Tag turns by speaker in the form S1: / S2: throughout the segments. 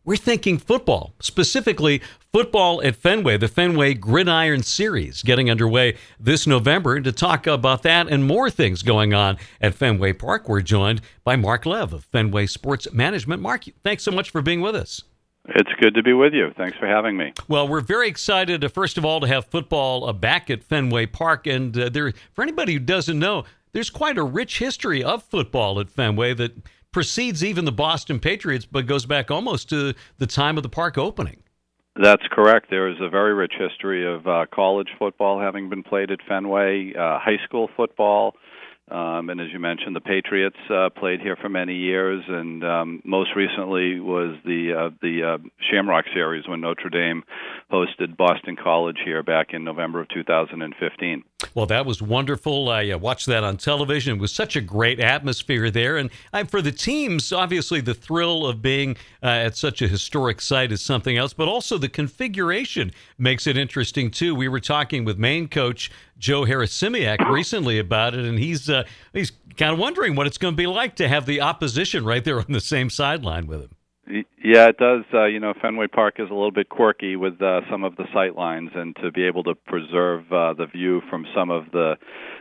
S1: we're thinking football, specifically football at Fenway, the Fenway Gridiron Series getting underway this November. And to talk about that and more things going on at Fenway Park, we're joined by Mark Lev of Fenway Sports Management. Mark, thanks so much for being with us.
S2: It's good to be with you. Thanks for having me.
S1: Well, we're very excited, first of all, to have football back at Fenway Park. And for anybody who doesn't know, there's quite a rich history of football at Fenway that precedes even the Boston Patriots, but goes back almost to the time of the park opening.
S2: That's correct. There is a very rich history of college football having been played at Fenway, high school football, and as you mentioned, the Patriots played here for many years, and most recently was the Shamrock Series when Notre Dame hosted Boston College here back in November of 2015.
S1: Well, that was wonderful. I watched that on television. It was such a great atmosphere there. And for the teams, obviously the thrill of being at such a historic site is something else, but also the configuration makes it interesting, too. We were talking with Maine coach Joe Harasimiak recently about it, and he's kind of wondering what it's going to be like to have the opposition right there on the same sideline with him.
S2: Yeah, it does. Fenway Park is a little bit quirky with some of the sight lines, and to be able to preserve the view from some of the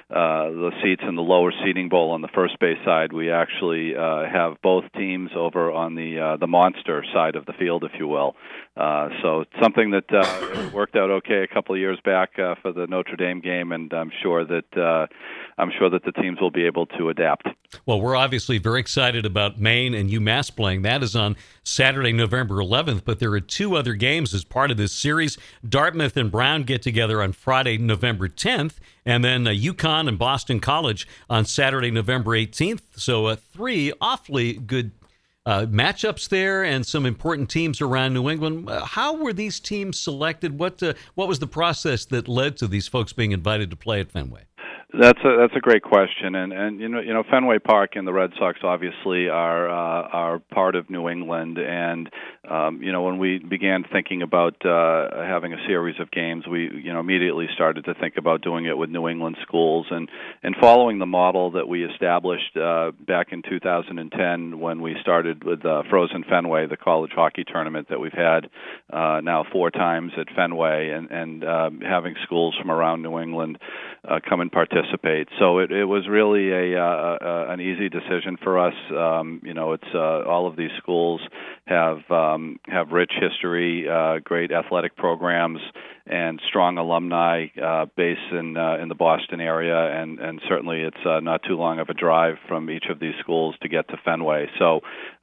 S2: seats in the lower seating bowl on the first base side, we actually have both teams over on the monster side of the field, if you will. So it's something that worked out okay a couple of years back for the Notre Dame game, and I'm sure that the teams will be able to adapt.
S1: Well, we're obviously very excited about Maine and UMass playing. That is on Saturday, November 11th, but there are two other games as part of this series. Dartmouth and Brown get together on Friday, November 10th, and then UConn and Boston College on Saturday, November 18th. So three awfully good matchups there and some important teams around New England. How were these teams selected? What was the process that led to these folks being invited to play at Fenway?
S2: That's a great question, and you know Fenway Park and the Red Sox obviously are part of New England, and when we began thinking about having a series of games, we immediately started to think about doing it with New England schools, and following the model that we established back in 2010 when we started with Frozen Fenway, the college hockey tournament that we've had now 4 times at Fenway, and having schools from around New England come and participate. So it was really an easy decision for us. It's all of these schools have rich history, great athletic programs, and strong alumni base in the Boston area, and certainly it's not too long of a drive from each of these schools to get to Fenway. So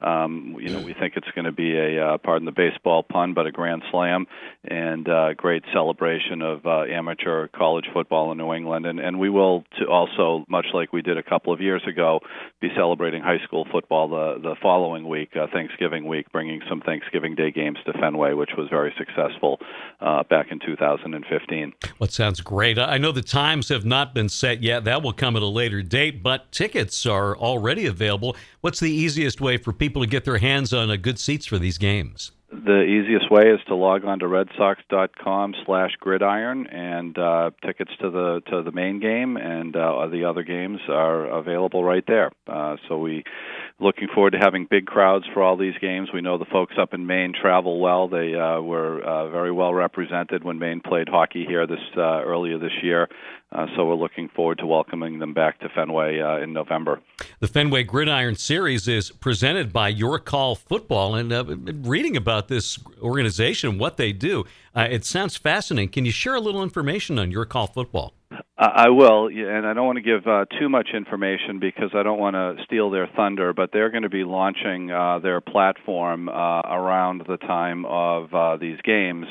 S2: we think it's going to be pardon the baseball pun, but a grand slam and great celebration of amateur college football in New England, and we will also, much like we did a couple of years ago, be celebrating high school football the following week, Thanksgiving week, bringing some Thanksgiving Day games to Fenway, which was very successful back in 2015.
S1: Well, it sounds great. I know the times have not been set yet. That will come at a later date, but tickets are already available. What's the easiest way for people to get their hands on good seats for these games?
S2: The easiest way is to log on to redsox.com/gridiron, and tickets to the main game and the other games are available right there. So we looking forward to having big crowds for all these games. We know the folks up in Maine travel well. They were very well represented when Maine played hockey here earlier this year. So we're looking forward to welcoming them back to Fenway in November.
S1: The Fenway Gridiron Series is presented by Your Call Football, and reading about this organization, what they do, it sounds fascinating. Can you share a little information on Your Call Football?
S2: I will, and I don't want to give too much information because I don't want to steal their thunder, but they're going to be launching their platform around the time of these games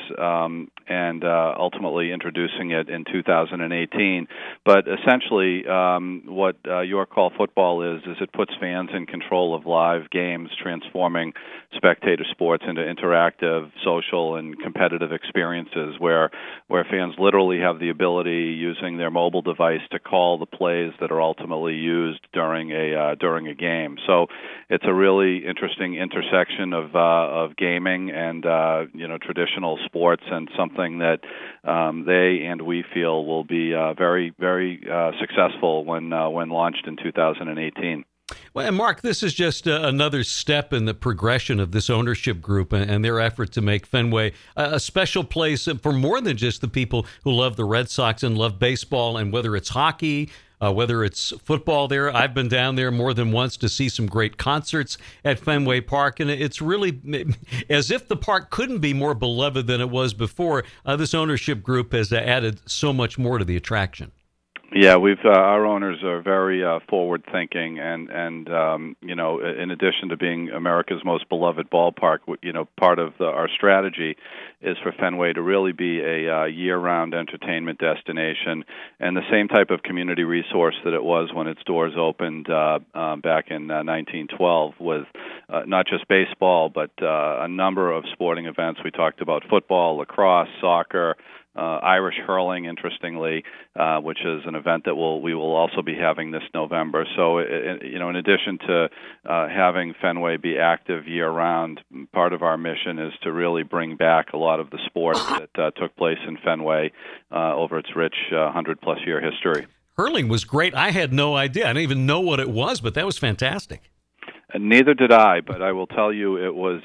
S2: and ultimately introducing it in 2018. But essentially what Your Call Football is it puts fans in control of live games, transforming spectator sports into interactive, social, and competitive experiences where fans literally have the ability, using their mobile device, to call the plays that are ultimately used during a game. So it's a really interesting intersection of gaming and traditional sports, and something that they and we feel will be very, very successful when launched in 2018.
S1: Well, and Mark, this is just another step in the progression of this ownership group and their effort to make Fenway a special place for more than just the people who love the Red Sox and love baseball, and whether it's hockey, whether it's football there. I've been down there more than once to see some great concerts at Fenway Park, and it's really as if the park couldn't be more beloved than it was before. This ownership group has added so much more to the attraction.
S2: Yeah, our owners are very forward thinking, and in addition to being America's most beloved ballpark, part of our strategy is for Fenway to really be a year-round entertainment destination and the same type of community resource that it was when its doors opened back in 1912, with not just baseball but a number of sporting events. We talked about football, lacrosse, soccer. Irish hurling, interestingly, which is an event that we will also be having this November. So, in addition to having Fenway be active year-round, part of our mission is to really bring back a lot of the sports that took place in Fenway over its rich 100-plus year history.
S1: Hurling was great. I had no idea. I didn't even know what it was, but that was fantastic.
S2: And neither did I, but I will tell you, it was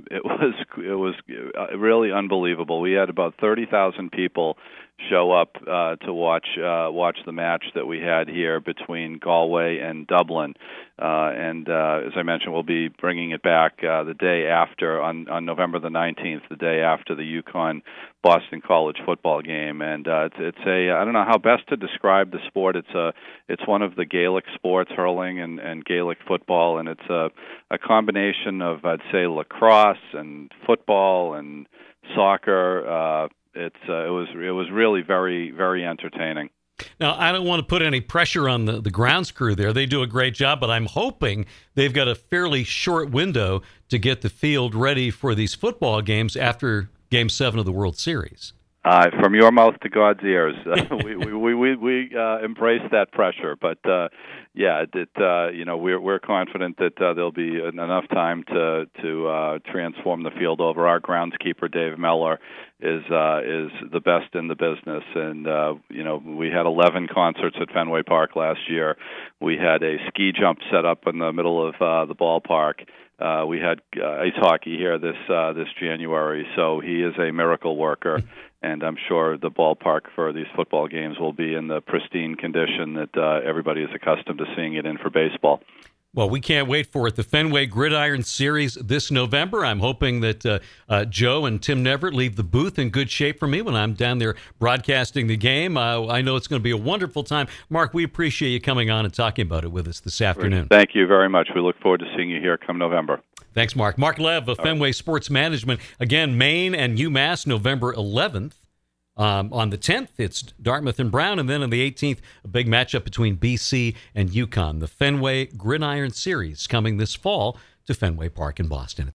S2: really unbelievable. We had about 30,000 people show up to watch the match that we had here between Galway and Dublin. And as I mentioned, we'll be bringing it back the day after, on November the 19th, the day after the UConn-Boston College football game. And it's I don't know how best to describe the sport. It's one of the Gaelic sports, hurling and Gaelic football, and it's a combination of, I'd say, lacrosse and football and soccer. It was really very, very entertaining.
S1: Now, I don't want to put any pressure on the grounds crew there. They do a great job, but I'm hoping they've got a fairly short window to get the field ready for these football games after Game 7 of the World Series.
S2: From your mouth to God's ears, we embrace that pressure. But we're confident that there'll be enough time to transform the field over. Our groundskeeper, Dave Meller, is the best in the business, and we had 11 concerts at Fenway Park last year. We had a ski jump set up in the middle of the ballpark. We had ice hockey here this January, so he is a miracle worker, and I'm sure the ballpark for these football games will be in the pristine condition that everybody is accustomed to seeing it in for baseball.
S1: Well, we can't wait for it. The Fenway Gridiron Series this November. I'm hoping that Joe and Tim Neverett leave the booth in good shape for me when I'm down there broadcasting the game. I know it's going to be a wonderful time. Mark, we appreciate you coming on and talking about it with us this afternoon.
S2: Thank you very much. We look forward to seeing you here come November.
S1: Thanks, Mark. Mark Lev of Fenway Sports Management. Again, Maine and UMass, November 11th. On the 10th, it's Dartmouth and Brown, and then on the 18th, a big matchup between BC and UConn. The Fenway Gridiron Series coming this fall to Fenway Park in Boston.